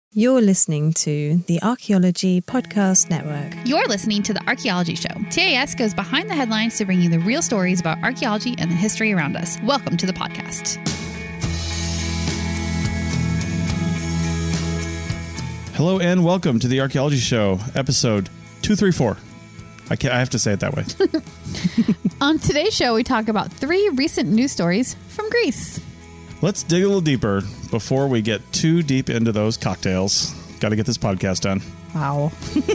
You're listening to the Archaeology Podcast Network. You're listening to The Archaeology Show. TAS goes behind the headlines to bring you the real stories about archaeology and the history around us. Welcome to the podcast. Hello and welcome to The Archaeology Show, episode 234. I have to say it that way. On today's show, we talk about 3 recent news stories from Greece. Let's dig a little deeper before we get too deep into those cocktails. Got to get this podcast done. Wow.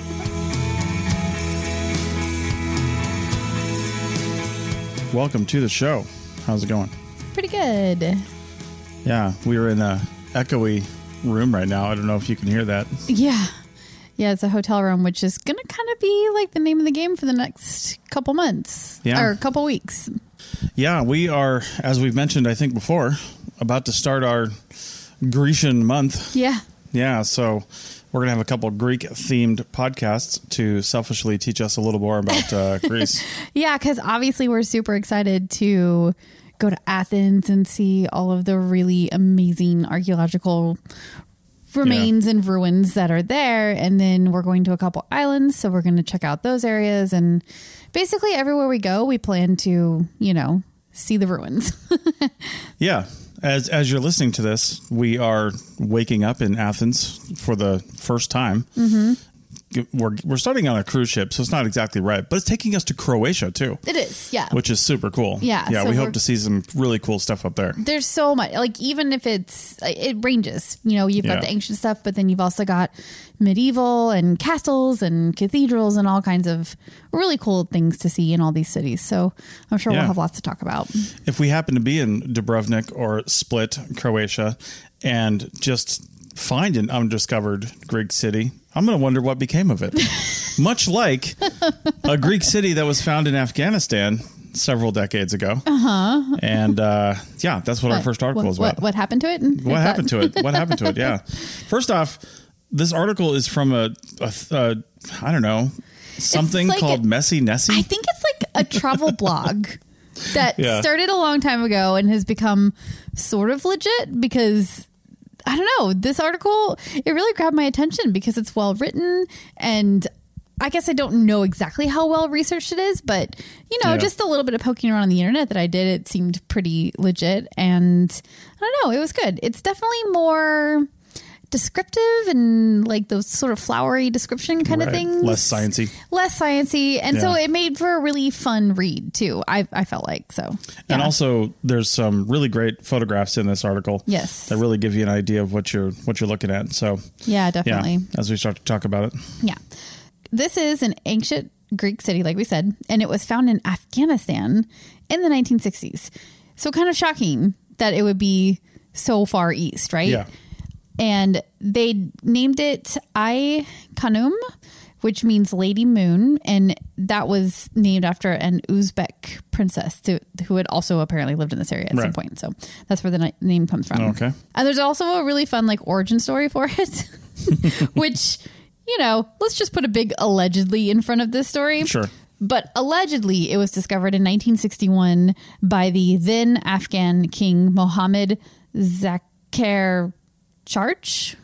Welcome to the show. How's it going? Pretty good. Yeah, we are in a echoey room right now. I don't know if you can hear that. Yeah, it's a hotel room, which is going to kind of be like the name of the game for the next couple months. Yeah. Or couple weeks. Yeah, we are, as we've mentioned, I think before, about to start our Grecian month. Yeah. Yeah, so we're going to have a couple Greek-themed podcasts to selfishly teach us a little more about Greece. Yeah, because obviously we're super excited to go to Athens and see all of the really amazing archaeological remains and ruins that are there. And then we're going to a couple islands, so we're going to check out those areas. And basically everywhere we go, we plan to, see the ruins. Yeah. As you're listening to this, we are waking up in Athens for the first time. Mm-hmm. We're starting on a cruise ship, so it's not exactly right, but it's taking us to Croatia too. It is, yeah. Which is super cool. Yeah. Yeah, so we hope to see some really cool stuff up there. There's so much, like even if it ranges, you've got the ancient stuff, but then you've also got medieval and castles and cathedrals and all kinds of really cool things to see in all these cities. So I'm sure we'll have lots to talk about. If we happen to be in Dubrovnik or Split, Croatia, and just find an undiscovered Greek city, I'm going to wonder what became of it. Much like a Greek city that was found in Afghanistan several decades ago. Uh-huh. And that's what our first article is about. What happened to it? What happened to it? Yeah. First off, this article is from I don't know, something like called Messy Nessie. I think it's like a travel blog that started a long time ago and has become sort of legit because I don't know, this article, it really grabbed my attention because it's well written, and I guess I don't know exactly how well researched it is, but just a little bit of poking around on the internet that I did, it seemed pretty legit, and I don't know, it was good. It's definitely more descriptive and like those sort of flowery description kind of things. Less sciencey. And so it made for a really fun read too. I felt like so. Yeah. And also there's some really great photographs in this article. Yes. That really give you an idea of what you're looking at. So yeah, definitely. Yeah, as we start to talk about it. Yeah. This is an ancient Greek city, like we said, and it was found in Afghanistan in the 1960s. So kind of shocking that it would be so far east, right? Yeah. And they named it Ai Khanum, which means Lady Moon. And that was named after an Uzbek princess who had also apparently lived in this area at some point. So that's where the name comes from. Okay. And there's also a really fun origin story for it, which, let's just put a big allegedly in front of this story. Sure. But allegedly it was discovered in 1961 by the then Afghan king Mohammed Zakher Charch,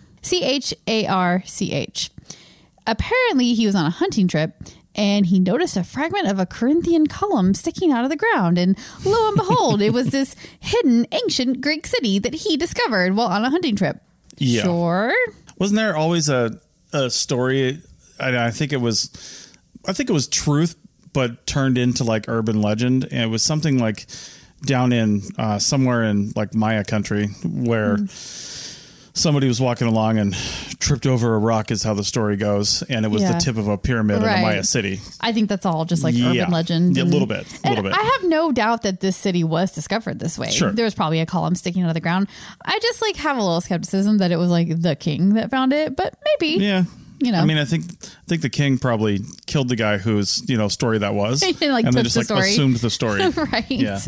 Charch. Apparently, he was on a hunting trip and he noticed a fragment of a Corinthian column sticking out of the ground. And lo and behold, it was this hidden ancient Greek city that he discovered while on a hunting trip. Yeah. Sure. Wasn't there always a story? I think it was truth, but turned into urban legend. And it was something like down in somewhere in Maya country where somebody was walking along and tripped over a rock is how the story goes. And it was the tip of a pyramid in a Maya city. I think that's all just urban legend. Yeah, a little bit. I have no doubt that this city was discovered this way. Sure. There was probably a column sticking out of the ground. I just have a little skepticism that it was the king that found it, but maybe. Yeah. I mean, I think the king probably killed the guy whose, story that was. and then just assumed the story. Right. Yeah.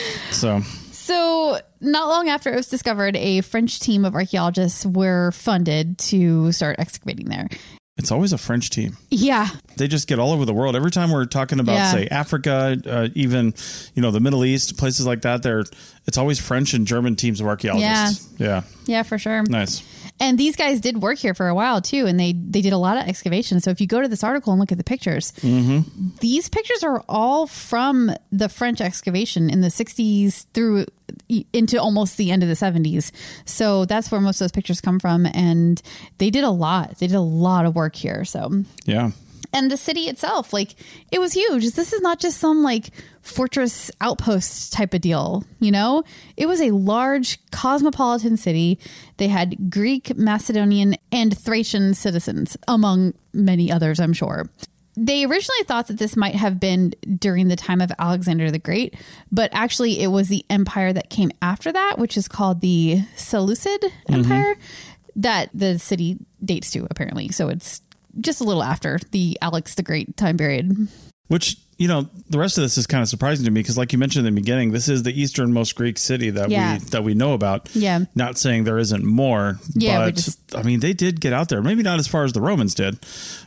So not long after it was discovered, a French team of archaeologists were funded to start excavating there. It's always a French team. Yeah. They just get all over the world. Every time we're talking about, say, Africa, even, the Middle East, places like that, it's always French and German teams of archaeologists. Yeah, for sure. Nice. And these guys did work here for a while too, and they did a lot of excavation. So if you go to this article and look at the pictures, these pictures are all from the French excavation in the 60s through into almost the end of the 70s. So that's where most of those pictures come from, and they did a lot. They did a lot of work here. So yeah. And the city itself, like, it was huge. This is not just some like fortress outpost type of deal, you know? It was a large cosmopolitan city. They had Greek, Macedonian, and Thracian citizens, among many others, I'm sure. They originally thought that this might have been during the time of Alexander the Great, but actually it was the empire that came after that, which is called the Seleucid Empire, that the city dates to, apparently. So it's just a little after the Alex the Great time period. Which, you know, the rest of this is kind of surprising to me because, like you mentioned in the beginning, this is the easternmost Greek city that we know about. Yeah. Not saying there isn't more, but I mean, they did get out there. Maybe not as far as the Romans did,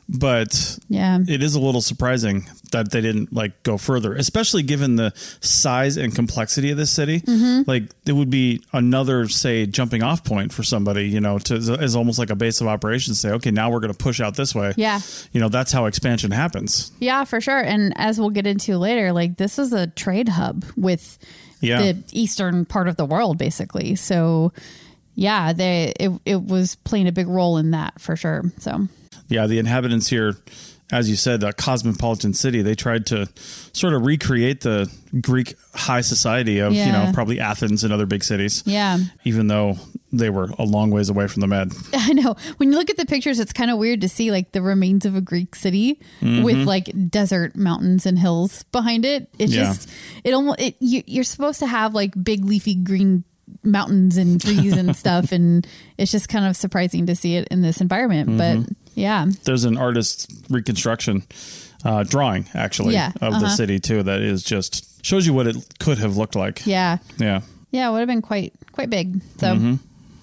but it is a little surprising that they didn't like go further, especially given the size and complexity of this city. Like, it would be another, say, jumping off point for somebody, you know, as almost like a base of operations. Say, okay, now we're going to push out this way. Yeah. You know, that's how expansion happens. Yeah, for sure. And as we'll get into later, like, this was a trade hub with the eastern part of the world, basically. So yeah, it was playing a big role in that for sure. So yeah, the inhabitants here, as you said, a cosmopolitan city, they tried to sort of recreate the Greek high society of, you know, probably Athens and other big cities. Yeah. Even though they were a long ways away from the Med. I know. When you look at the pictures, it's kind of weird to see like the remains of a Greek city with like desert mountains and hills behind it. It's just, you're supposed to have like big leafy green mountains and trees and stuff. And it's just kind of surprising to see it in this environment. But yeah, there's an artist's reconstruction drawing actually of the city too. That is just shows you what it could have looked like. Yeah. Yeah. Yeah. It would have been quite big. So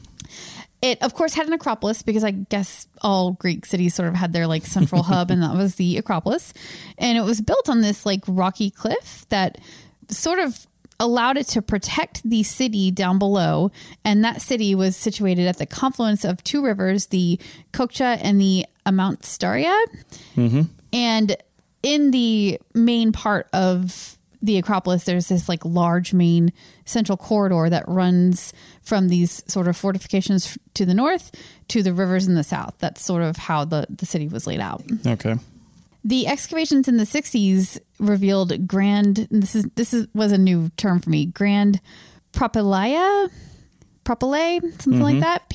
it of course had an Acropolis because I guess all Greek cities sort of had their like central hub, and that was the Acropolis. And it was built on this like rocky cliff that sort of allowed it to protect the city down below. And that city was situated at the confluence of two rivers, the Kokcha and the Amountstaria. And in the main part of the Acropolis, there's this like large main central corridor that runs from these sort of fortifications to the north to the rivers in the south. That's sort of how the city was laid out. Okay. The excavations in the 60s revealed grand, was a new term for me, grand propylaea, something like that,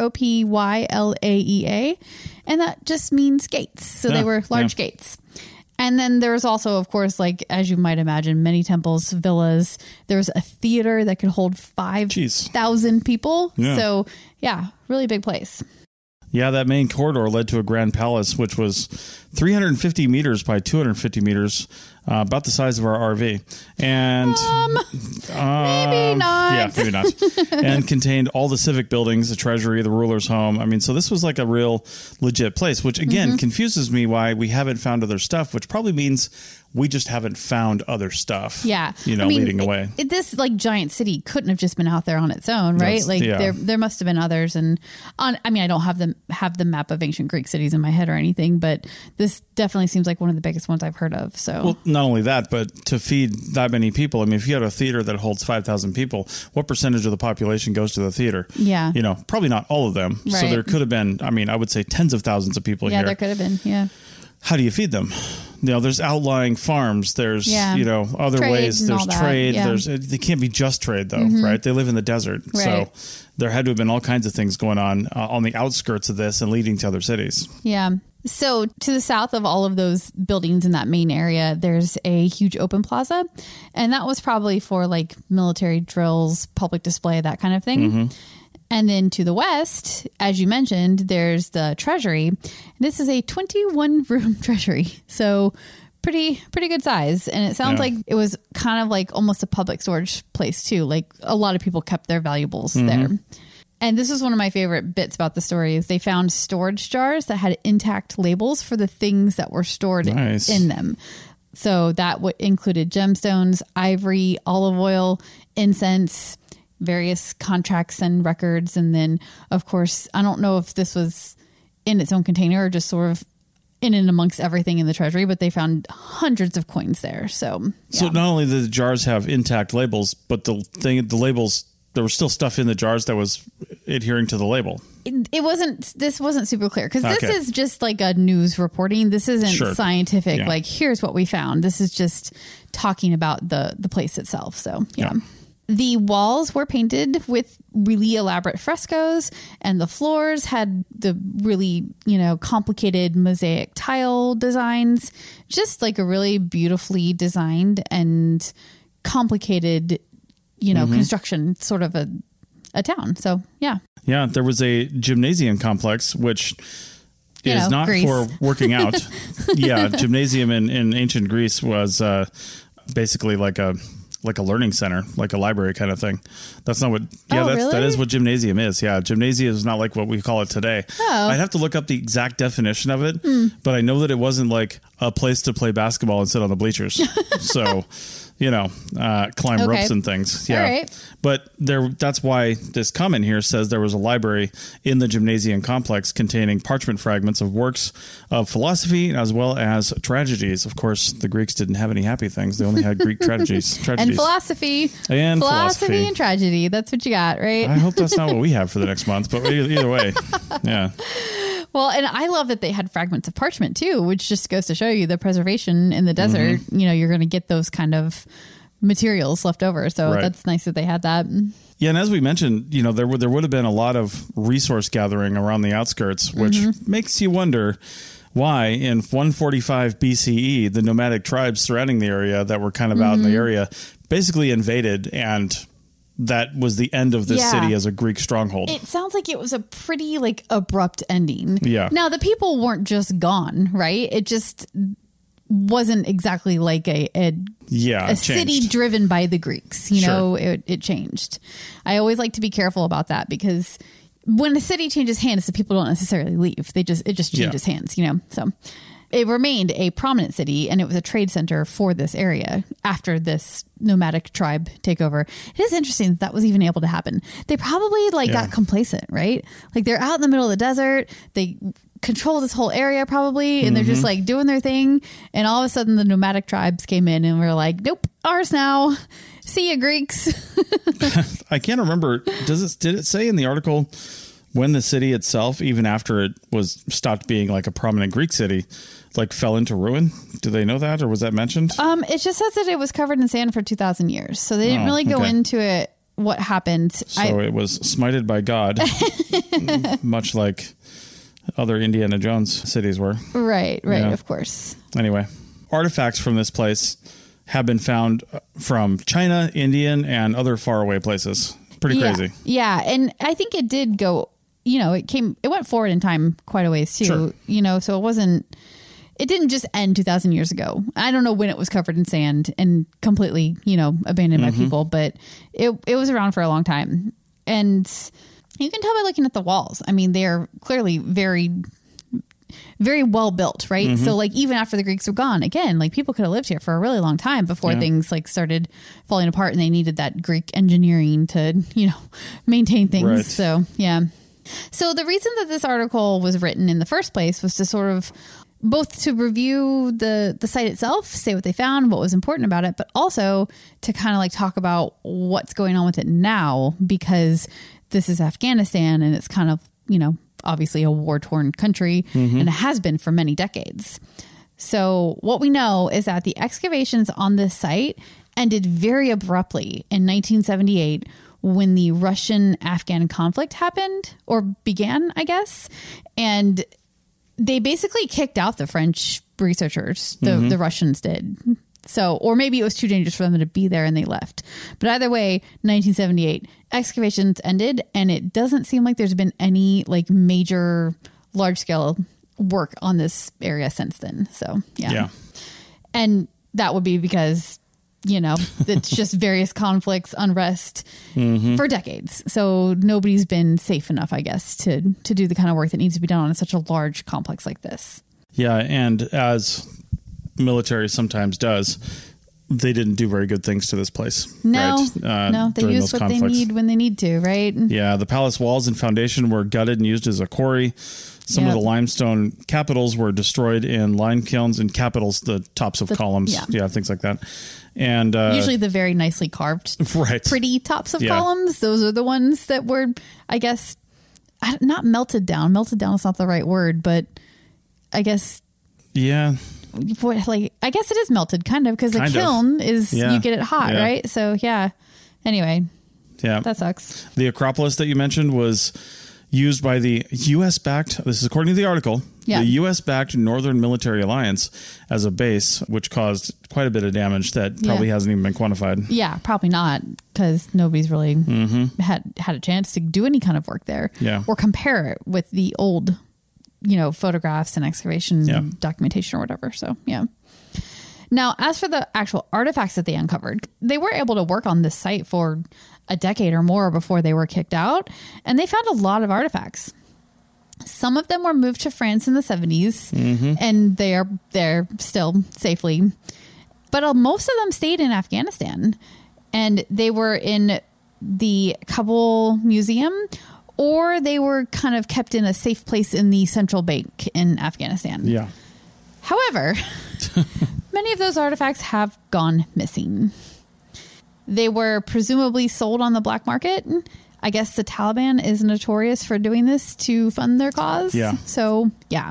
Propylaea, and that just means gates. So they were large gates. And then there was also, of course, like, as you might imagine, many temples, villas. There was a theater that could hold 5,000 people. Yeah. So yeah, really big place. Yeah, that main corridor led to a grand palace, which was 350 meters by 250 meters, about the size of our RV. And maybe not. Yeah, maybe not. And contained all the civic buildings, the treasury, the ruler's home. I mean, so this was like a real legit place, which again confuses me why we haven't found other stuff, which probably means we just haven't found other stuff. Yeah. You know, I mean, leading away. This like giant city couldn't have just been out there on its own, right? There must have been others. And I don't have the map of ancient Greek cities in my head or anything, but this definitely seems like one of the biggest ones I've heard of. So, well, not only that, but to feed that many people. I mean, if you had a theater that holds 5,000 people, what percentage of the population goes to the theater? Yeah. You know, probably not all of them. Right. So there could have been, I would say tens of thousands of people here. Yeah, there could have been. Yeah. How do you feed them? You know, there's outlying farms. There's, other trade ways. There's trade. Yeah. They can't be just trade, though, right? They live in the desert. Right. So there had to have been all kinds of things going on the outskirts of this and leading to other cities. Yeah. So to the south of all of those buildings in that main area, there's a huge open plaza. And that was probably for like military drills, public display, that kind of thing. And then to the west, as you mentioned, there's the treasury. This is a 21-room treasury. So pretty good size. And it sounds like it was kind of like almost a public storage place too. Like a lot of people kept their valuables there. And this is one of my favorite bits about the story is they found storage jars that had intact labels for the things that were stored in them. So that included gemstones, ivory, olive oil, incense, various contracts and records. And then, of course, I don't know if this was in its own container or just sort of in and amongst everything in the treasury, but they found hundreds of coins there. So, yeah. So not only did the jars have intact labels, but the labels, there was still stuff in the jars that was adhering to the label. This wasn't super clear because this is just like a news reporting. This isn't scientific. Yeah. Like, here's what we found. This is just talking about the place itself. So, yeah. The walls were painted with really elaborate frescoes, and the floors had the really, complicated mosaic tile designs, just like a really beautifully designed and complicated, construction sort of a town. So, yeah. Yeah, there was a gymnasium complex, which is not Greece. for working out. Yeah, gymnasium in ancient Greece was basically like a learning center, like a library kind of thing. That's not what, really? That is what gymnasium is. Yeah. Gymnasium is not like what we call it today. Oh. I'd have to look up the exact definition of it, but I know that it wasn't like a place to play basketball and sit on the bleachers. So, climb ropes and things. Yeah. All right. But that's why this comment here says there was a library in the gymnasium complex containing parchment fragments of works of philosophy as well as tragedies. Of course, the Greeks didn't have any happy things. They only had Greek tragedies. And philosophy. And philosophy and tragedy. That's what you got, right? I hope that's not what we have for the next month, but either way. Yeah. Well, and I love that they had fragments of parchment too, which just goes to show you the preservation in the desert. You're going to get those kind of materials left over. So that's nice that they had that. Yeah. And as we mentioned, there would have been a lot of resource gathering around the outskirts, which makes you wonder why in 145 BCE, the nomadic tribes surrounding the area that were kind of out in the area basically invaded, and that was the end of this city as a Greek stronghold. It sounds like it was a pretty abrupt ending. Yeah. Now the people weren't just gone, right? It just wasn't exactly like a city driven by the Greeks. It changed. I always like to be careful about that because when a city changes hands, the people don't necessarily leave. It just changes hands, so. It remained a prominent city, and it was a trade center for this area after this nomadic tribe takeover. It is interesting that was even able to happen. They probably got complacent, right? Like they're out in the middle of the desert. They control this whole area probably, and they're just doing their thing. And all of a sudden the nomadic tribes came in and were like, nope, ours now. See ya, Greeks. I can't remember. Did it say in the article when the city itself, even after it was stopped being like a prominent Greek city, fell into ruin? Do they know that, or was that mentioned? It just says that it was covered in sand for 2,000 years. So they didn't really go into it, what happened. So it was smited by God, much like other Indiana Jones cities were. Right, of course. Anyway, artifacts from this place have been found from China, Indian, and other faraway places. Pretty crazy. Yeah, and I think it did go, it went forward in time quite a ways too, so it didn't just end 2,000 years ago. I don't know when it was covered in sand and completely, abandoned by people, but it was around for a long time. And you can tell by looking at the walls. I mean, they're clearly very, very well built, right? So even after the Greeks were gone, again, people could have lived here for a really long time before things started falling apart, and they needed that Greek engineering to, maintain things. Right. So, yeah. So the reason that this article was written in the first place was to sort of both to review the site itself, say what they found, what was important about it, but also to kind of talk about what's going on with it now, because this is Afghanistan and it's kind of, obviously a war-torn country, and it has been for many decades. So what we know is that the excavations on this site ended very abruptly in 1978 when the Russian-Afghan conflict happened, or began, I guess. And they basically kicked out the French researchers. The Russians did. So, or maybe it was too dangerous for them to be there and they left. But either way, 1978, excavations ended, and it doesn't seem like there's been any major large scale work on this area since then. So, yeah. And that would be because, it's just various conflicts, unrest for decades. So nobody's been safe enough, I guess, to do the kind of work that needs to be done on such a large complex like this. Yeah. And as military sometimes does, they didn't do very good things to this place. No, right? No, they use what they need when they need to, right? Yeah, the palace walls and foundation were gutted and used as a quarry. Some of the limestone capitals were destroyed in lime kilns, and capitals, the tops of columns. Yeah, things like that. And usually the very nicely carved, pretty tops of columns. Those are the ones that were, I guess, not melted down. Melted down is not the right word, but I guess. Yeah. I guess it is melted, kind of, because the kiln is, you get it hot, right? So, Anyway. Yeah. That sucks. The Acropolis that you mentioned was used by the U.S.-backed, this is according to the article, the U.S.-backed Northern Military Alliance as a base, which caused quite a bit of damage that probably hasn't even been quantified. Yeah, probably not, because nobody's really had a chance to do any kind of work there or compare it with the old, photographs and excavation documentation or whatever. So, Now, as for the actual artifacts that they uncovered, they were able to work on this site for a decade or more before they were kicked out, and they found a lot of artifacts. Some of them were moved to France in the 70s, and they are there still safely. But most of them stayed in Afghanistan, and they were in the Kabul Museum, or they were kind of kept in a safe place in the central bank in Afghanistan. Yeah. However, many of those artifacts have gone missing. They were presumably sold on the black market. I guess the Taliban is notorious for doing this to fund their cause. Yeah. So,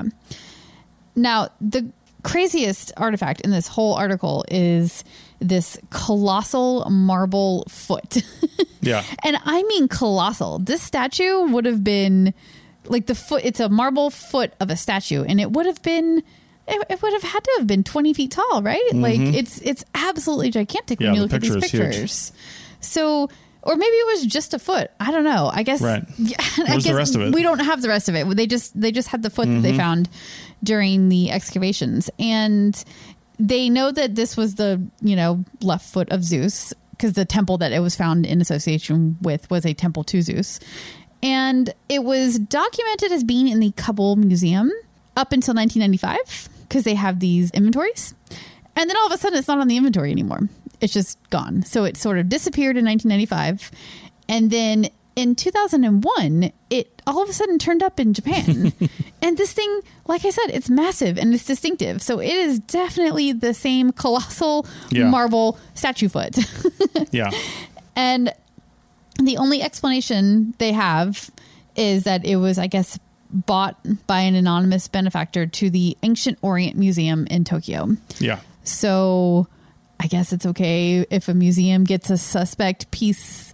Now, the craziest artifact in this whole article is this colossal marble foot. Yeah. And I mean colossal. This statue would have been like the foot. It's a marble foot of a statue, and it would have been... It would have had to have been 20 feet tall, right? Like it's absolutely gigantic when you look at these pictures. So, or maybe it was just a foot. I don't know. I guess. Right. Where's the rest of it? We don't have the rest of it. They just had the foot that they found during the excavations, and they know that this was the left foot of Zeus, because the temple that it was found in association with was a temple to Zeus, and it was documented as being in the Kabul Museum up until 1995. Because they have these inventories, and then all of a sudden it's not on the inventory anymore. It's just gone. So it sort of disappeared in 1995. And then in 2001, it all of a sudden turned up in Japan. And this thing, like I said, it's massive and it's distinctive. So it is definitely the same colossal marble statue foot. Yeah. And the only explanation they have is that it was, I guess, bought by an anonymous benefactor to the Ancient Orient Museum in Tokyo. Yeah. So I guess it's okay if a museum gets a suspect piece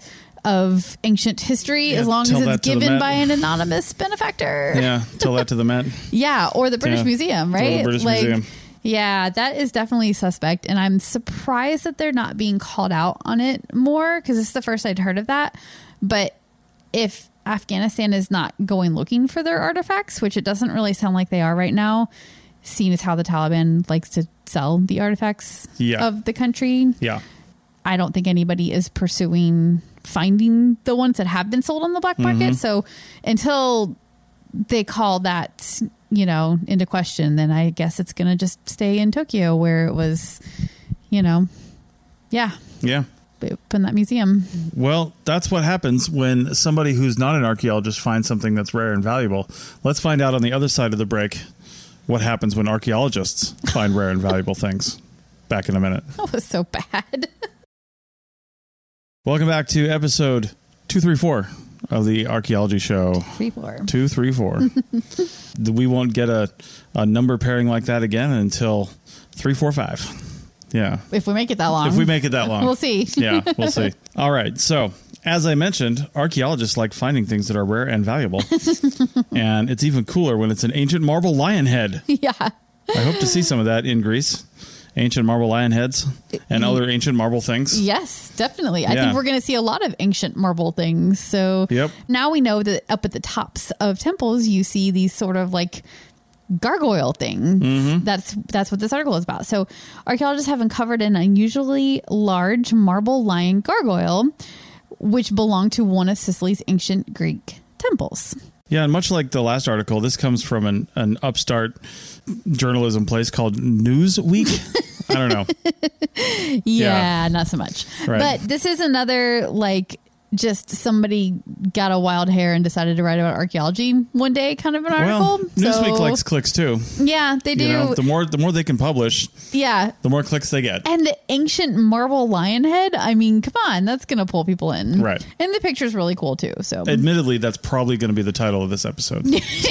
of ancient history as long as it's given by an anonymous benefactor. Yeah. Tell that to the Met. Yeah. Or the British Museum, right? Or the British Museum. Yeah, that is definitely suspect. And I'm surprised that they're not being called out on it more, because it's the first I'd heard of that. But if Afghanistan is not going looking for their artifacts, which it doesn't really sound like they are right now, seeing as how the Taliban likes to sell the artifacts of the country. Yeah. I don't think anybody is pursuing finding the ones that have been sold on the black market. So until they call that, into question, then I guess it's going to just stay in Tokyo, where it was, Yeah. In that museum. Well, that's what happens when somebody who's not an archaeologist finds something that's rare and valuable. Let's find out on the other side of the break what happens when archaeologists find rare and valuable things. Back in a minute. That was so bad. Welcome back to episode 234 of the Archaeology Show. 234. We won't get a number pairing like that again until 345. Yeah. If we make it that long. We'll see. Yeah, we'll see. All right. So, as I mentioned, archaeologists like finding things that are rare and valuable. And it's even cooler when it's an ancient marble lion head. Yeah. I hope to see some of that in Greece. Ancient marble lion heads and other ancient marble things. Yes, definitely. I think we're going to see a lot of ancient marble things. So now we know that up at the tops of temples, you see these sort of like gargoyle thing. That's what this article is about. So archaeologists have uncovered an unusually large marble lion gargoyle, which belonged to one of Sicily's ancient Greek temples. Yeah, and much like the last article, this comes from an upstart journalism place called Newsweek. I don't know. Yeah, not so much. Right. But this is another, like, just somebody got a wild hair and decided to write about archaeology one day kind of an article. Well, Newsweek likes clicks too. Yeah, they do. You know, the more they can publish, yeah, the more clicks they get. And the ancient marble lion head, I mean, come on, that's going to pull people in. Right. And the picture's really cool too. So, admittedly, that's probably going to be the title of this episode.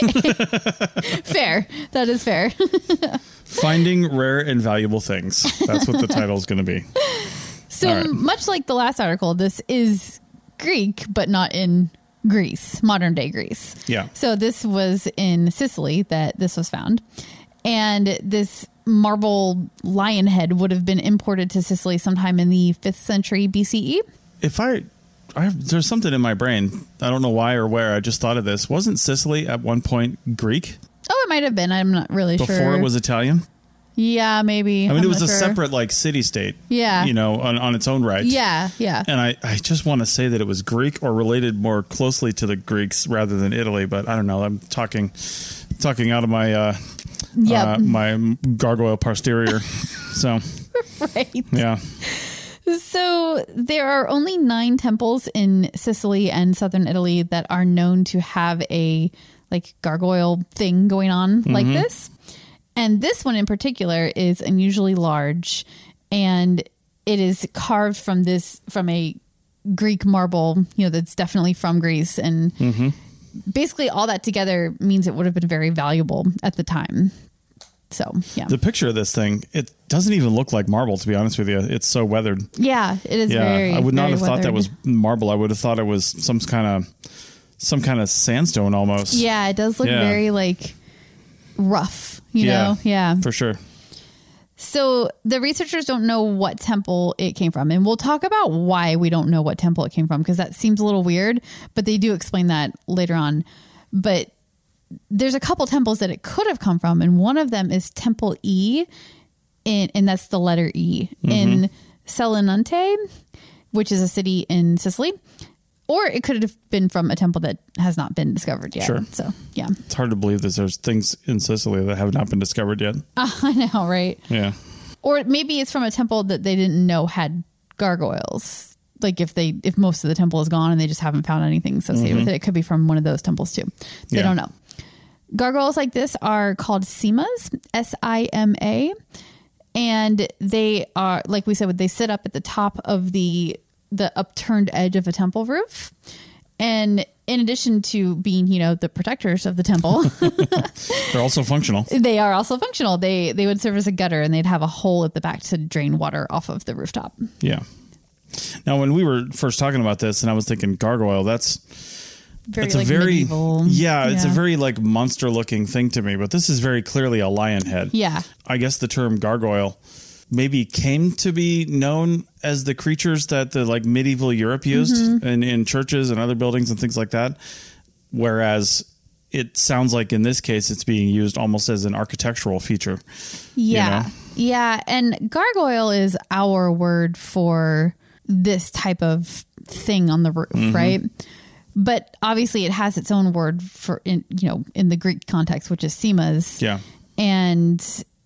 Fair. That is fair. Finding rare and valuable things. That's what the title is going to be. So, right. Much like the last article, this is Greek, but not in Greece, modern day Greece. Yeah. So this was in Sicily that this was found. And this marble lion head would have been imported to Sicily sometime in the 5th century BCE. There's something in my brain. I don't know why or where. I just thought of this. Wasn't Sicily at one point Greek? Oh, it might have been. I'm not really sure. Before it was Italian? Yeah, maybe. I mean, it was a separate, like, city-state. Yeah. You know, on its own right. Yeah, yeah. And I just want to say that it was Greek or related more closely to the Greeks rather than Italy, but I don't know. I'm talking out of my my gargoyle posterior. So, right. Yeah. So there are only 9 temples in Sicily and southern Italy that are known to have a, like, gargoyle thing going on like this. And this one in particular is unusually large, and it is carved from a Greek marble, you know, that's definitely from Greece. And basically all that together means it would have been very valuable at the time. So, yeah. The picture of this thing, it doesn't even look like marble, to be honest with you. It's so weathered. Yeah, it is very, I would not have weathered. thought that was marble. I would have thought it was some kind of sandstone almost. Yeah, it does look very, like, rough, you know? Yeah. For sure. So the researchers don't know what temple it came from. And we'll talk about why we don't know what temple it came from, because that seems a little weird, but they do explain that later on. But there's a couple temples that it could have come from, and one of them is Temple E, and that's the letter E, in Selinunte, which is a city in Sicily. Or it could have been from a temple that has not been discovered yet. Sure. So, yeah. It's hard to believe that there's things in Sicily that have not been discovered yet. I know, right? Yeah. Or maybe it's from a temple that they didn't know had gargoyles. Like if most of the temple is gone and they just haven't found anything associated with it, it could be from one of those temples too. They don't know. Gargoyles like this are called simas, S-I-M-A. And they are, like we said, they sit up at the top of the upturned edge of a temple roof. And in addition to being, you know, the protectors of the temple, they're also functional. They are also functional. They would serve as a gutter, and they'd have a hole at the back to drain water off of the rooftop. Yeah. Now, when we were first talking about this, and I was thinking gargoyle, that's very medieval. Yeah, it's a very like monster looking thing to me, but this is very clearly a lion head. Yeah. I guess the term gargoyle maybe came to be known as the creatures that the like medieval Europe used in churches and other buildings and things like that. Whereas it sounds like in this case, it's being used almost as an architectural feature. Yeah. You know? Yeah. And gargoyle is our word for this type of thing on the roof, right? But obviously it has its own word for, in the Greek context, which is simas. Yeah. And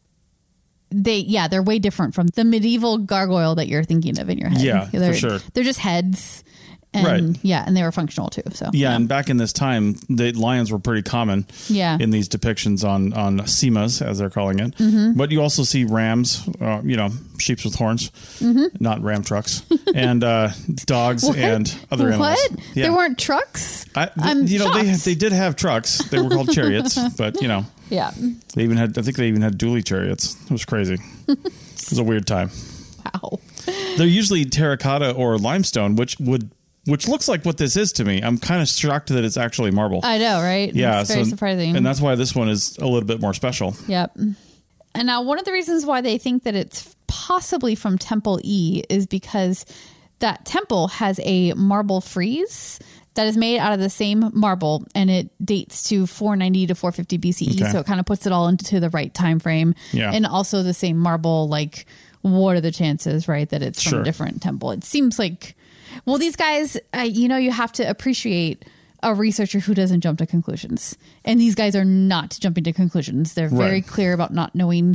they're way different from the medieval gargoyle that you're thinking of in your head. Yeah, for sure. They're just heads. And, right. Yeah, and they were functional too. So yeah, and back in this time, the lions were pretty common. Yeah. In these depictions on simas, as they're calling it. But you also see rams, sheeps with horns, not ram trucks, and dogs and other animals. What? Yeah. There weren't trucks? They did have trucks. They were called chariots, but Yeah. they even had dually chariots. It was crazy. It was a weird time. Wow. They're usually terracotta or limestone, which looks like what this is to me. I'm kind of shocked that it's actually marble. I know, right? Yeah, it's very surprising. And that's why this one is a little bit more special. Yep. And now one of the reasons why they think that it's possibly from Temple E is because that temple has a marble frieze that is made out of the same marble, and it dates to 490 to 450 BCE. Okay. So it kind of puts it all into the right time frame. Yeah. And also the same marble, like, what are the chances, right, that it's from a different temple? It seems like, well, these guys, you have to appreciate a researcher who doesn't jump to conclusions. And these guys are not jumping to conclusions. They're very clear about not knowing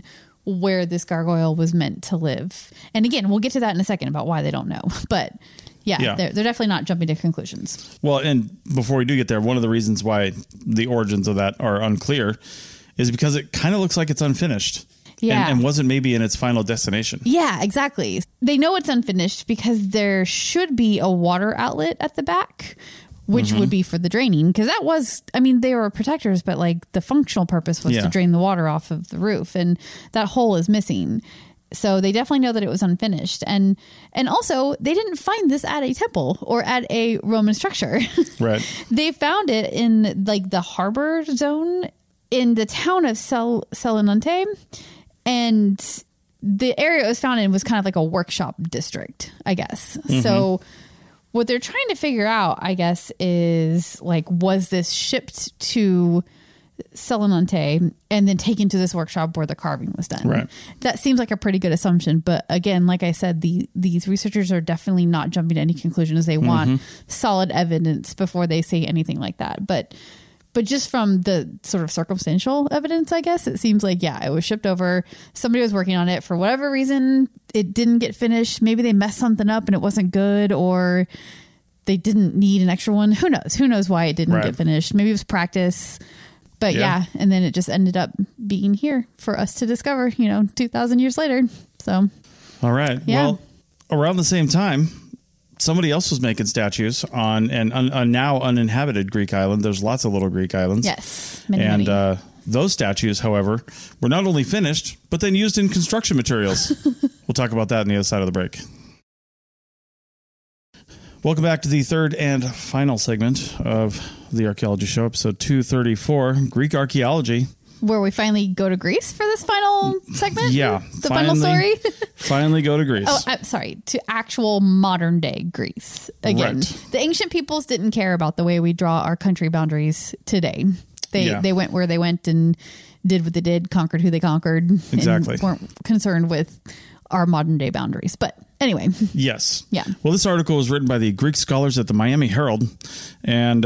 where this gargoyle was meant to live. And again, we'll get to that in a second about why they don't know. But yeah. They're definitely not jumping to conclusions. Well, and before we do get there, one of the reasons why the origins of that are unclear is because it kind of looks like it's unfinished. Yeah. And wasn't maybe in its final destination. Yeah, exactly. They know it's unfinished because there should be a water outlet at the back, which would be for the draining. Because that was, I mean, they were protectors, but like the functional purpose was to drain the water off of the roof. And that hole is missing. So they definitely know that it was unfinished. And also, they didn't find this at a temple or at a Roman structure. Right. They found it in like the harbor zone in the town of Selinunte. And the area it was found in was kind of like a workshop district, I guess. So what they're trying to figure out, I guess, is like, was this shipped to Selinunte and then taken to this workshop where the carving was done? Right. That seems like a pretty good assumption. But again, like I said, these researchers are definitely not jumping to any conclusions. They want solid evidence before they say anything like that. But just from the sort of circumstantial evidence, I guess, it seems like, it was shipped over. Somebody was working on it for whatever reason. It didn't get finished. Maybe they messed something up and it wasn't good, or they didn't need an extra one. Who knows? Who knows why it didn't get finished? Maybe it was practice. But and then it just ended up being here for us to discover, 2,000 years later. So. All right. Yeah. Well, around the same time, somebody else was making statues on a now uninhabited Greek island. There's lots of little Greek islands. Yes. Many. Those statues, however, were not only finished, but then used in construction materials. We'll talk about that on the other side of the break. Welcome back to the third and final segment of the Archaeology Show, episode 234, Greek Archaeology. Where we finally go to Greece for this final segment? Yeah. The final story? Finally go to Greece. Oh, I'm sorry. To actual modern day Greece. Again, the ancient peoples didn't care about the way we draw our country boundaries today. They went where they went and did what they did, conquered who they conquered. Exactly. And weren't concerned with our modern day boundaries. But anyway. Yes. Yeah. Well, this article was written by the Greek scholars at the Miami Herald. And,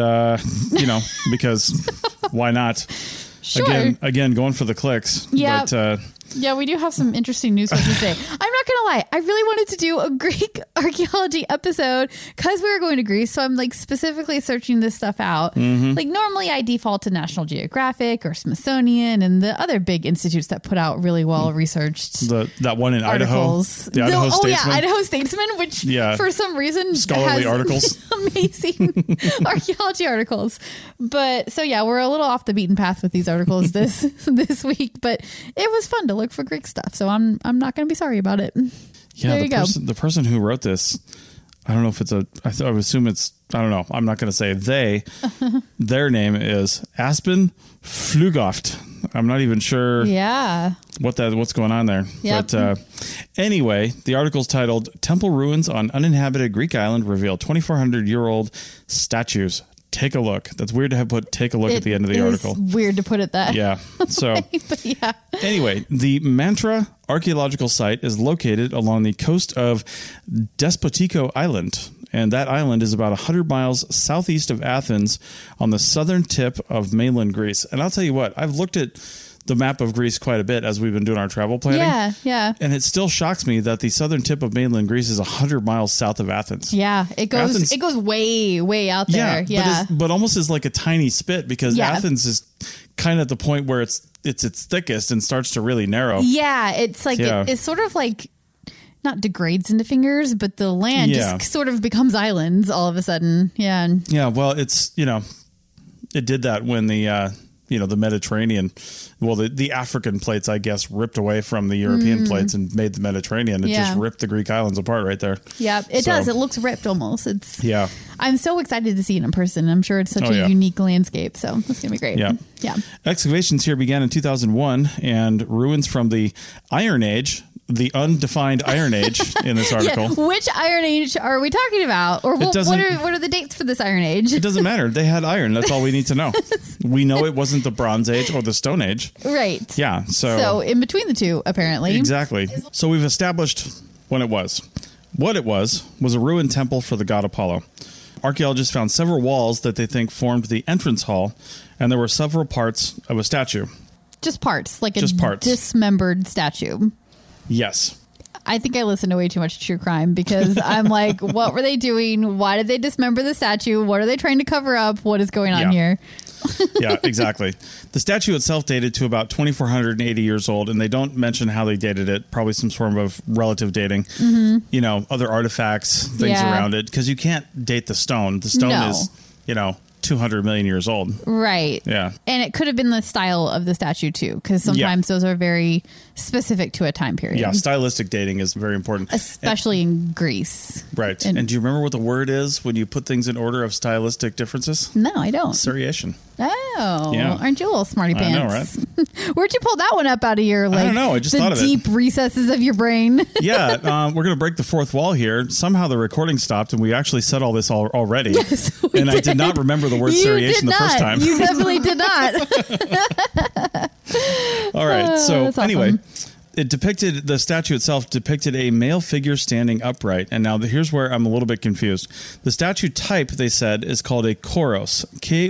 because why not? Sure. Again, going for the clicks. Yeah. But, yeah, we do have some interesting news stories today. I'm not going to lie. I really wanted to do a Greek archaeology episode because we were going to Greece. So I'm like specifically searching this stuff out. Like normally I default to National Geographic or Smithsonian and the other big institutes that put out really well researched that one in articles. Idaho. The Idaho Statesman. Idaho Statesman, which for some reason scholarly has articles. Amazing archaeology articles. But so we're a little off the beaten path with these articles this week, but it was fun to look for Greek stuff, so I'm not going to be sorry about it. Yeah, the person who wrote this, I don't know if it's I would assume it's, I don't know. I'm not going to say they. Their name is Aspen Flugoft. I'm not even sure. Yeah. What's going on there? Yep. But anyway, the article's titled "Temple Ruins on Uninhabited Greek Island Reveal 2,400-year-old Statues." Take a look. That's weird to have put "take a look" at the end of the article. Weird to put it that. Yeah. So anyway, the Mantra archaeological site is located along the coast of Despotico Island. And that island is about 100 miles southeast of Athens on the southern tip of mainland Greece. And I'll tell you what, I've looked at the map of Greece quite a bit as we've been doing our travel planning. Yeah. And it still shocks me that the southern tip of mainland Greece is 100 miles south of Athens. Yeah, it goes way, way out there. Yeah. But almost as like a tiny spit because Athens is kind of at the point where it's its thickest and starts to really narrow. Yeah, it's like it's sort of like not degrades into fingers, but the land just sort of becomes islands all of a sudden. Yeah. Yeah, well, it's, it did that when the the Mediterranean, the African plates, I guess, ripped away from the European plates and made the Mediterranean. It just ripped the Greek islands apart right there. Yeah, it does. It looks ripped almost. Yeah. I'm so excited to see it in person. I'm sure it's such a unique landscape. So it's going to be great. Yeah. Excavations here began in 2001 and ruins from the Iron Age, the undefined Iron Age in this article. Yeah. Which Iron Age are we talking about? Or what are the dates for this Iron Age? It doesn't matter. They had iron. That's all we need to know. We know it wasn't the Bronze Age or the Stone Age. Right. Yeah. So in between the two, apparently. Exactly. So we've established when it was. What it was a ruined temple for the god Apollo. Archaeologists found several walls that they think formed the entrance hall, and there were several parts of a statue. Just parts, like just a parts. dismembered statue. Yes. I think I listen to way too much true crime because I'm like, what were they doing? Why did they dismember the statue? What are they trying to cover up? What is going on here? Yeah, exactly. The statue itself dated to about 2,480 years old, and they don't mention how they dated it. Probably some form of relative dating. You know, other artifacts, things around it, because you can't date the stone. The stone is, 200 million years old. Right. Yeah. And it could have been the style of the statue too, because sometimes those are very specific to a time period. Yeah, stylistic dating is very important. Especially in Greece. Right. And do you remember what the word is when you put things in order of stylistic differences? No, I don't. Seriation. Oh, yeah. Aren't you a little smarty pants? I know, right? Where'd you pull that one up out of your, like, I don't know. I just thought of it. The deep recesses of your brain. Yeah, we're going to break the fourth wall here. Somehow the recording stopped, and we actually said all this already. Yes, and I did not remember the word seriation the first time. You definitely did not. All right. So anyway, awesome. The statue itself depicted a male figure standing upright. And now here's where I'm a little bit confused. The statue type, they said, is called a Kouros,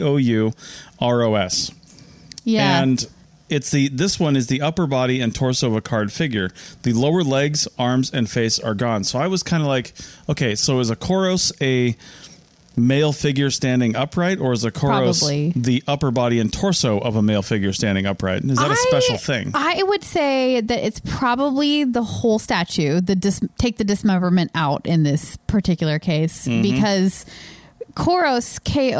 Kouros. Yeah. And this one is the upper body and torso of a carved figure. The lower legs, arms, and face are gone. So I was kind of like, okay, so is a Kouros a male figure standing upright, or is a Kouros the upper body and torso of a male figure standing upright? Is that a special thing? I would say that it's probably the whole statue. Take the dismemberment out in this particular case, because Kouros,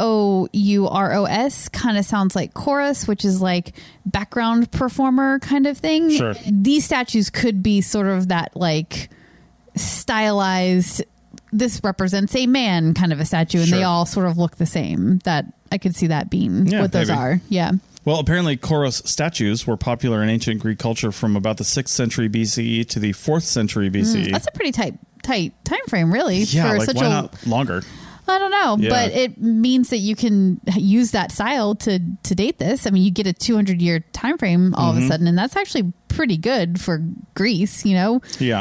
Kouros, kind of sounds like chorus, which is like background performer kind of thing. Sure. These statues could be sort of that like stylized, this represents a man kind of a statue, and they all sort of look the same. That I could see that being what those are. Yeah. Well, apparently Kouros statues were popular in ancient Greek culture from about the 6th century BCE to the 4th century BCE. That's a pretty tight time frame, really. Yeah, for like such why not longer? I don't know, but it means that you can use that style to date this. I mean, you get a 200-year time frame all of a sudden, and that's actually pretty good for Greece, Yeah.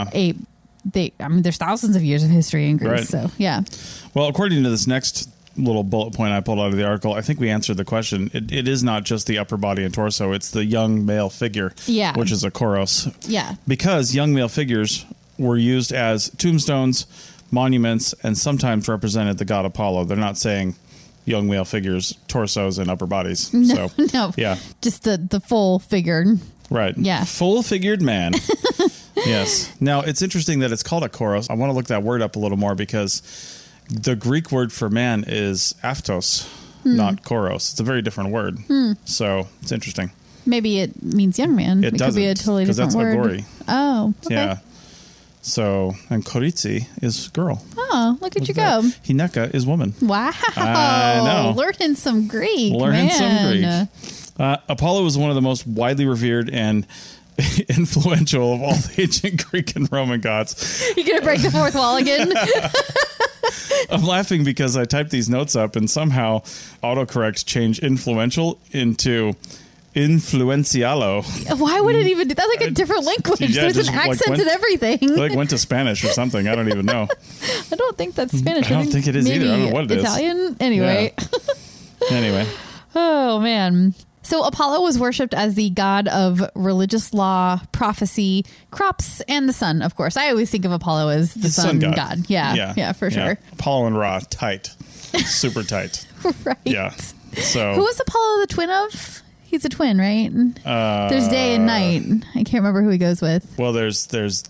There's thousands of years of history in Greece, right. So yeah. Well, according to this next little bullet point I pulled out of the article, I think we answered the question. It is not just the upper body and torso; it's the young male figure, which is a Kouros. Yeah, because young male figures were used as tombstones, monuments, and sometimes represented the god Apollo. They're not saying young male figures, torsos, and upper bodies. No, so, no, yeah, just the full figure. Right. Yeah, full-figured man. Yes. Now, it's interesting that it's called a Kouros. I want to look that word up a little more because the Greek word for man is aptos, not Kouros. It's a very different word. So it's interesting. Maybe it means young man. It could be a totally different word. Because that's Agori. Oh, okay. Yeah. So, and Koritsi is girl. Oh, look at you go. Hineka is woman. Wow. I know. Learning some Greek, Apollo was one of the most widely revered and influential of all the ancient Greek and Roman gods. You're going to break the fourth wall again? I'm laughing because I typed these notes up and somehow autocorrect changed influential into influencialo. Why would it even do that? Like a different language. Yeah, there's an accent and everything. Like went to Spanish or something. I don't even know. I don't think that's Spanish. I don't think it is either. I don't know what it is. Italian? Anyway. Yeah. Anyway. Oh, man. So Apollo was worshipped as the god of religious law, prophecy, crops, and the sun, of course. I always think of Apollo as the sun god. Yeah, for sure. Apollo and Ra, tight. Super tight. Right. Yeah. So who was Apollo the twin of? He's a twin, right? There's day and night. I can't remember who he goes with. Well, there's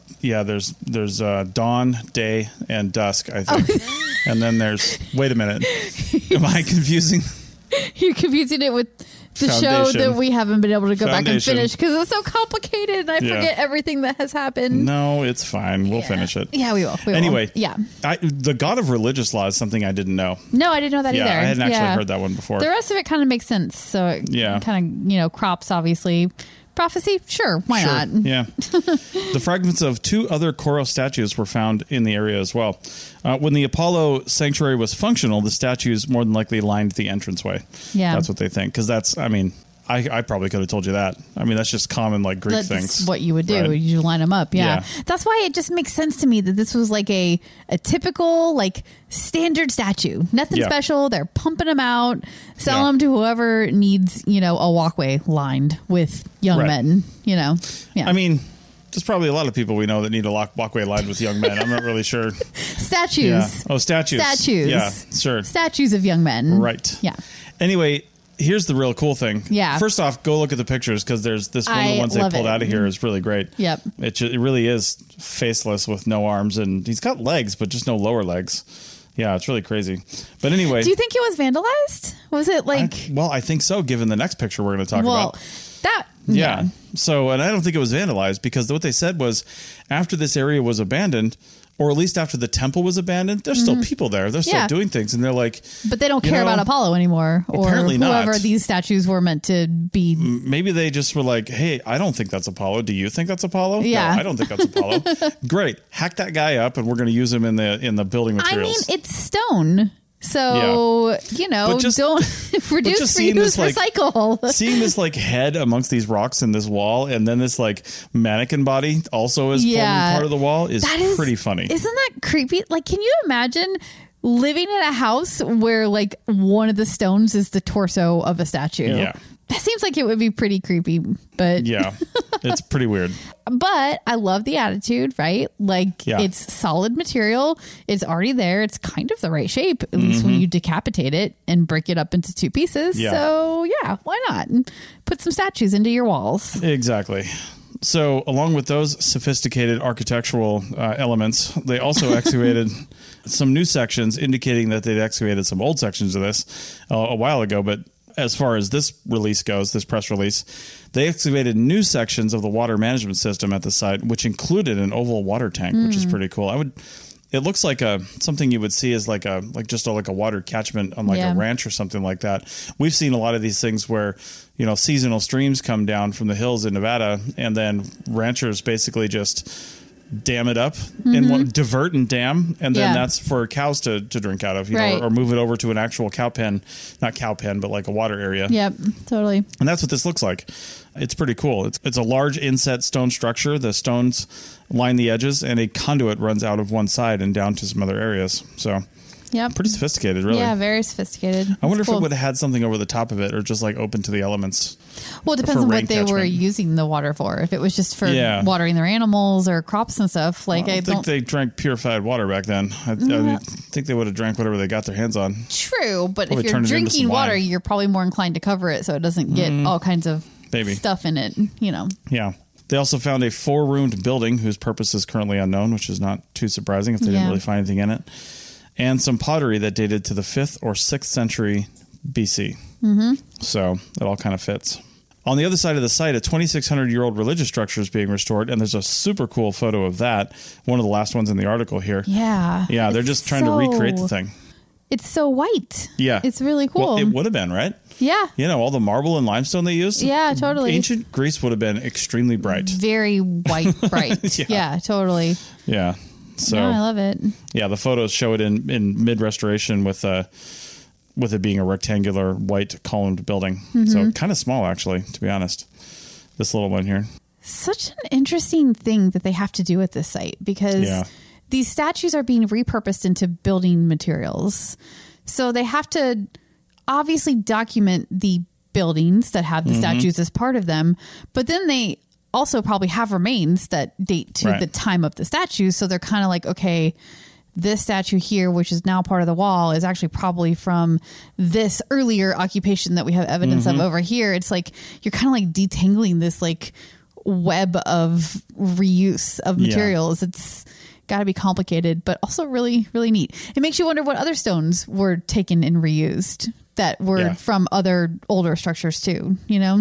dawn, day, and dusk, I think. And then there's, wait a minute. Am I confusing? You're confusing it with the show that we haven't been able to go back and finish because it's so complicated and I forget everything that has happened. No, it's fine. We'll finish it. Yeah, we will. Anyway, yeah. The god of religious law is something I didn't know. No, I didn't know that either. I hadn't actually heard that one before. The rest of it kind of makes sense. So it kind of, crops, obviously. Prophecy? Sure. Why not? Yeah. The fragments of 2 other Kouros statues were found in the area as well. When the Apollo sanctuary was functional, the statues more than likely lined the entranceway. Yeah. That's what they think. Because I probably could have told you that. I mean, that's just common like Greek That's things. what you would do. Right? You line them up. Yeah. Yeah. That's why it just makes sense to me that this was like a typical, like standard statue. Nothing Yeah. special. They're pumping them out, sell Yeah. them to whoever needs, a walkway lined with young Right. men, Yeah. I mean, there's probably a lot of people we know that need a walkway lined with young men. I'm not really sure. Statues. Yeah. Oh, statues. Statues. Yeah, sure. Statues of young men. Right. Yeah. Anyway, here's the real cool thing. Yeah. First off, go look at the pictures because there's this one of the I ones they love pulled it. out of here is really great. Yep. It really is faceless with no arms, and he's got legs, but just no lower legs. Yeah, it's really crazy. But anyway. Do you think it was vandalized? Was it like... I think so, given the next picture we're going to talk about. That... Yeah. So, and I don't think it was vandalized because what they said was after this area was abandoned, or at least after the temple was abandoned, there's still people there. They're still doing things. And they're like... But they don't care about Apollo anymore, or apparently whoever not. these statues were meant to be. Maybe they just were like, hey, I don't think that's Apollo. Do you think that's Apollo? Yeah. No, I don't think that's Apollo. Great. Hack that guy up and we're going to use him in the building I materials. mean, it's stone. So, But just- don't reduce, just seeing reuse, this, like, recycle. Seeing this like head amongst these rocks in this wall, and then this like mannequin body also is forming part of the wall is pretty funny. Isn't that creepy? Like, can you imagine living in a house where like one of the stones is the torso of a statue? Yeah. That seems like it would be pretty creepy, but Yeah, it's pretty weird. But I love the attitude, right? Like it's solid material. It's already there. It's kind of the right shape, at least when you decapitate it and break it up into two pieces. Yeah. So yeah, why not? Put some statues into your walls. Exactly. So along with those sophisticated architectural elements, they also excavated some new sections indicating that they'd excavated some old sections of this a while ago. But as far as this release goes, this press release, they excavated new sections of the water management system at the site, which included an oval water tank, which is pretty cool. It looks like something you would see as like a water catchment on a ranch or something like that. We've seen a lot of these things where, seasonal streams come down from the hills in Nevada, and then ranchers basically just dam it up and divert and dam, and then that's for cows to drink out of, or move it over to an actual cow pen, not cow pen, but like a water area. Yep, totally. And that's what this looks like. It's pretty cool. It's a large inset stone structure. The stones line the edges, and a conduit runs out of one side and down to some other areas. So pretty sophisticated, really. Yeah, very sophisticated. I wonder if it would have had something over the top of it, or just like open to the elements. Well, it depends on rain what they were catchment. using the water for. If it was just for watering their animals or crops and stuff, like I don't think they drank purified water back then. I think they would have drank whatever they got their hands on. True, but Probably if you're turned it into drinking some water, wine. you're probably more inclined to cover it so it doesn't get all kinds of stuff in it. Yeah. They also found a 4-roomed building whose purpose is currently unknown, which is not too surprising if they didn't really find anything in it. And some pottery that dated to the 5th or 6th century BC. So it all kind of fits. On the other side of the site, a 2,600-year-old religious structure is being restored, and there's a super cool photo of that. One of the last ones in the article here. Yeah. Yeah, they're just trying to recreate the thing. It's so white. Yeah. It's really cool. Well, it would have been, right? Yeah. All the marble and limestone they used. Yeah, totally. Ancient Greece would have been extremely bright. Very white, bright. yeah, totally. Yeah. So I love it. Yeah, the photos show it in mid-restoration with it being a rectangular white columned building. So kind of small, actually, to be honest. This little one here. Such an interesting thing that they have to do at this site, because these statues are being repurposed into building materials. So they have to obviously document the buildings that have the statues as part of them, but then they also probably have remains that date to the time of the statues. So they're kind of like, okay, this statue here, which is now part of the wall, is actually probably from this earlier occupation that we have evidence of over here. It's like you're kind of like detangling this like web of reuse of materials. It's got to be complicated, but also really, really neat. It makes you wonder what other stones were taken and reused that were from other older structures too,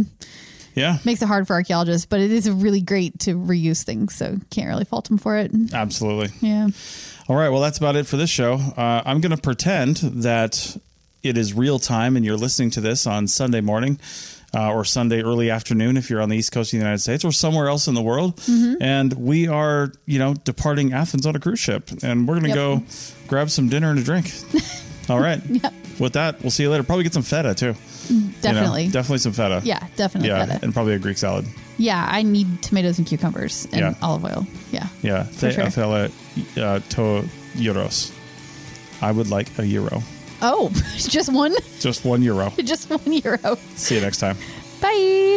Yeah. Makes it hard for archaeologists, but it is really great to reuse things, so can't really fault them for it. Absolutely. Yeah. All right. Well, that's about it for this show. I'm going to pretend that it is real time and you're listening to this on Sunday morning or Sunday early afternoon if you're on the East Coast of the United States or somewhere else in the world. And we are, departing Athens on a cruise ship, and we're going to go grab some dinner and a drink. All right. Yep. with that, we'll see you later. Probably get some feta too. Definitely. Definitely some feta. Yeah, definitely feta. And probably a Greek salad. Yeah, I need tomatoes and cucumbers and olive oil. Yeah. Yeah. Thele to euros. I would like €1. Oh, just one? Just €1. Just €1. See you next time. Bye.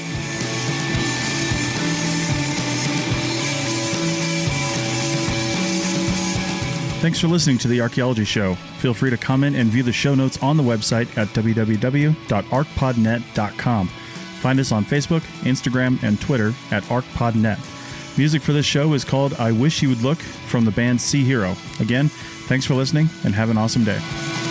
Thanks for listening to The Archaeology Show. Feel free to comment and view the show notes on the website at www.archpodnet.com. Find us on Facebook, Instagram, and Twitter at ArchPodNet. Music for this show is called I Wish You Would Look from the band Sea Hero. Again, thanks for listening and have an awesome day.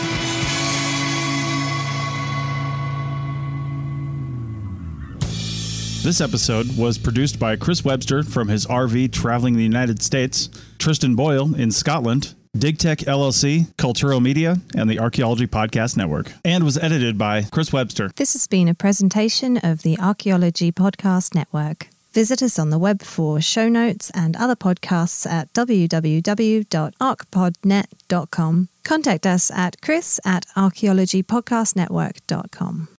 This episode was produced by Chris Webster from his RV traveling the United States, Tristan Boyle in Scotland, DigTech LLC, Culturo Media, and the Archaeology Podcast Network, and was edited by Chris Webster. This has been a presentation of the Archaeology Podcast Network. Visit us on the web for show notes and other podcasts at www.archpodnet.com. Contact us at chris@archaeologypodcastnetwork.com.